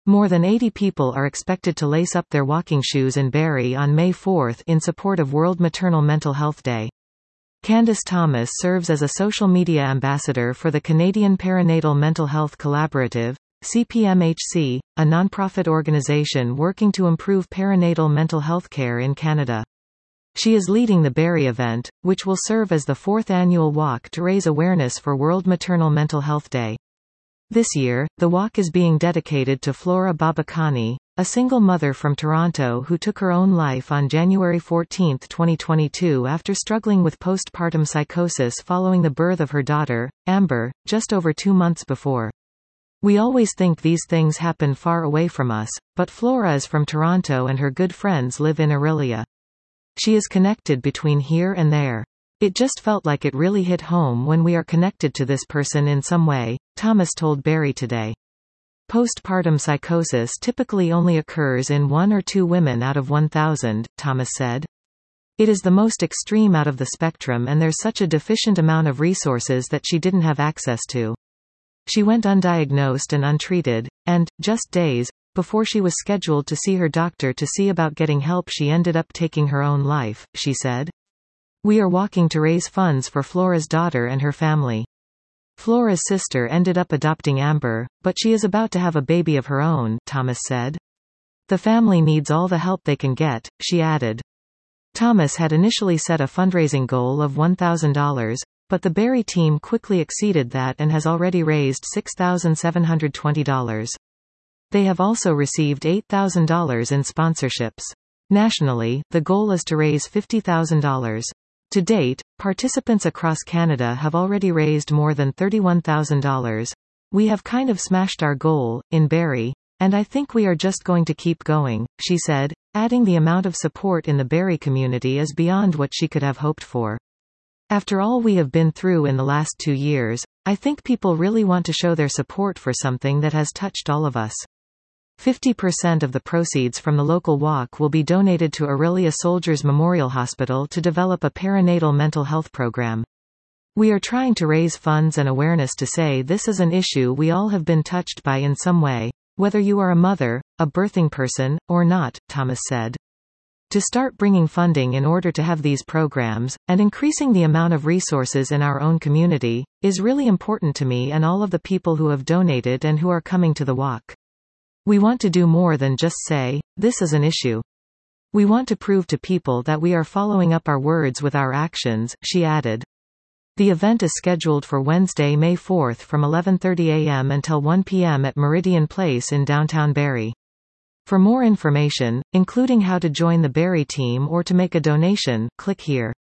More than 80 people are expected to lace up their walking shoes in Barrie on May 4 in support of World Maternal Mental Health Day. Candace Thomas serves as a social media ambassador for the Canadian Perinatal Mental Health Collaborative, CPMHC, a nonprofit organization working to improve perinatal mental health care in Canada. She is leading the Barrie event, which will serve as the 4th annual walk to raise awareness for World Maternal Mental Health Day. This year, the walk is being dedicated to Flora Babakani, a single mother from Toronto who took her own life on January 14, 2022 after struggling with postpartum psychosis following the birth of her daughter, Amber, just over 2 months before. We always think these things happen far away from us, but Flora is from Toronto and her good friends live in Orillia. She is connected between here and there. It just felt like it really hit home when we are connected to this person in some way, Thomas told Barrie Today. Postpartum psychosis typically only occurs in 1 or 2 women out of 1,000, Thomas said. It is the most extreme out of the spectrum and there's such a deficient amount of resources that she didn't have access to. She went undiagnosed and untreated, and, just days before she was scheduled to see her doctor to see about getting help, she ended up taking her own life, she said. We are walking to raise funds for Flora's daughter and her family. Flora's sister ended up adopting Amber, but she is about to have a baby of her own, Thomas said. The family needs all the help they can get, she added. Thomas had initially set a fundraising goal of $1,000, but the Barrie team quickly exceeded that and has already raised $6,720. They have also received $8,000 in sponsorships. Nationally, the goal is to raise $50,000. To date, participants across Canada have already raised more than $31,000. We have kind of smashed our goal, in Barrie, and I think we are just going to keep going, she said, adding the amount of support in the Barrie community is beyond what she could have hoped for. After all we have been through in the last 2 years, I think people really want to show their support for something that has touched all of us. 50% of the proceeds from the local walk will be donated to Orillia Soldiers Memorial Hospital to develop a perinatal mental health program. We are trying to raise funds and awareness to say this is an issue we all have been touched by in some way, whether you are a mother, a birthing person, or not, Thomas said. To start bringing funding in order to have these programs, and increasing the amount of resources in our own community, is really important to me and all of the people who have donated and who are coming to the walk. We want to do more than just say, this is an issue. We want to prove to people that we are following up our words with our actions, she added. The event is scheduled for Wednesday, May 4 from 11:30 a.m. until 1 p.m. at Meridian Place in downtown Barrie. For more information, including how to join the Barrie team or to make a donation, click here.